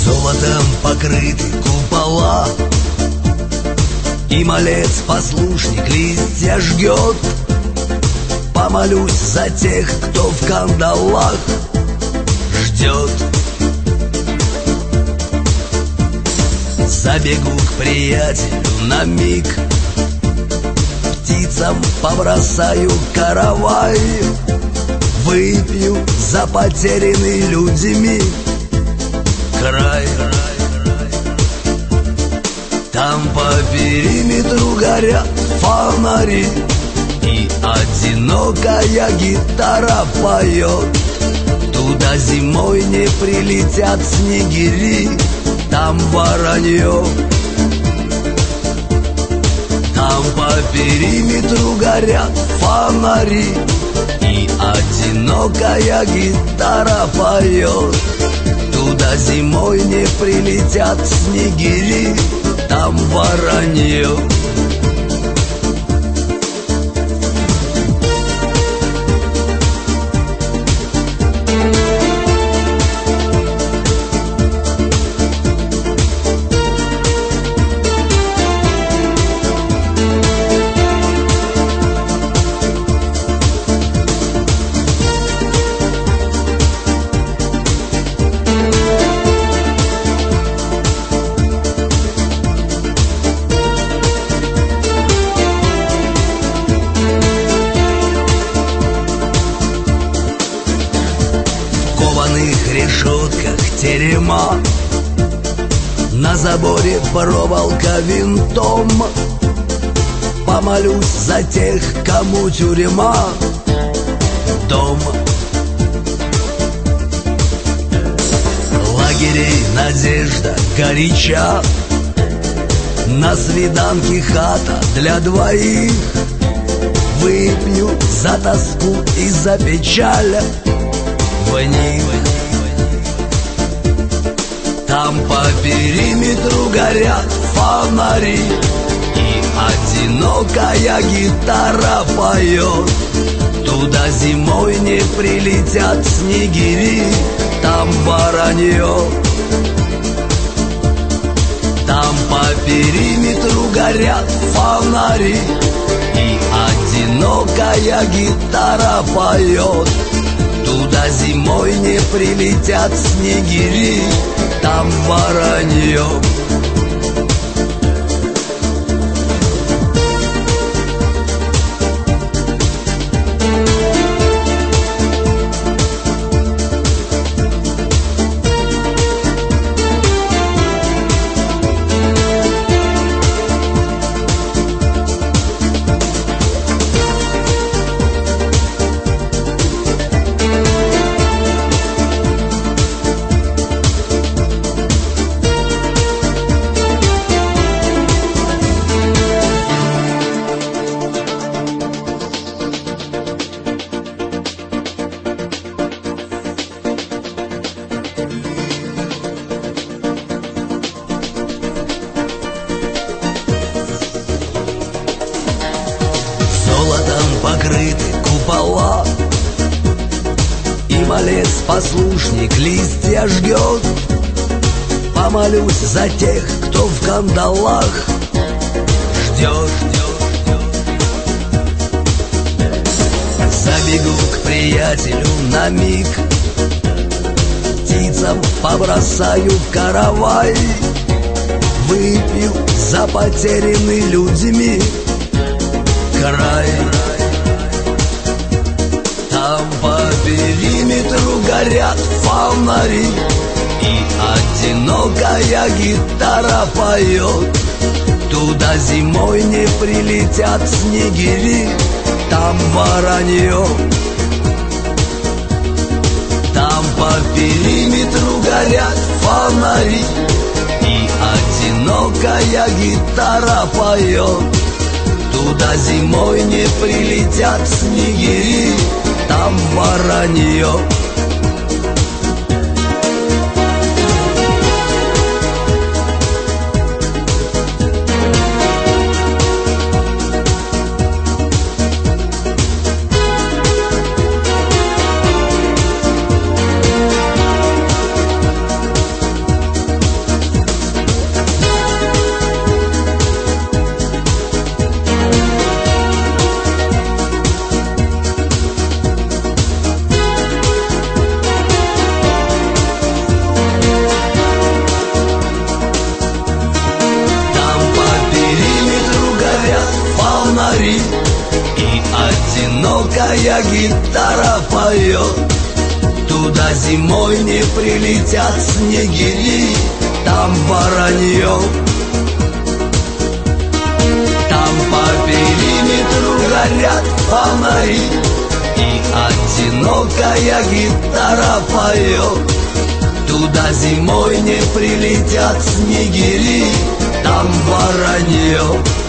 Золотом покрыты купола, и малец-послушник листья жгет. Помолюсь за тех, кто в кандалах ждет. Забегу к приятелю на миг, птицам побросаю каравай, выпью за потерянный людьми край. Там по периметру горят фонари, и одинокая гитара поет. Туда зимой не прилетят снегири, там воронье. Там по периметру горят фонари, и одинокая гитара поет. Туда зимой не прилетят снегири, там воронье. В решетках терема, на заборе проволока винтом. Помолюсь за тех, кому тюрьма дом. Лагерей надежда горяча, на свиданке хата для двоих. Выпью за тоску и за печаль в них. Там по периметру горят фонари, и одинокая гитара поет. Туда зимой не прилетят снегири, там воронье. Там по периметру горят фонари, и одинокая гитара поет. Туда зимой не прилетят снегири, там воронье. Золотом покрыты купола, и малец-послушник листья жгет. Помолюсь за тех, кто в кандалах ждет. Забегу к приятелю на миг, птицам побросаю каравай, выпью за потерянный людьми край. Там по периметру горят фонари, и одинокая гитара поет. Туда зимой не прилетят снегири, там воронье. Там по периметру горят фонари, и одинокая гитара поет. Туда зимой не прилетят снегири, там воронье. одинокая гитара поет. Туда зимой не прилетят снегири, там воронье. Там по периметру горят фонари, и одинокая гитара поет. Туда зимой не прилетят снегири, там воронье.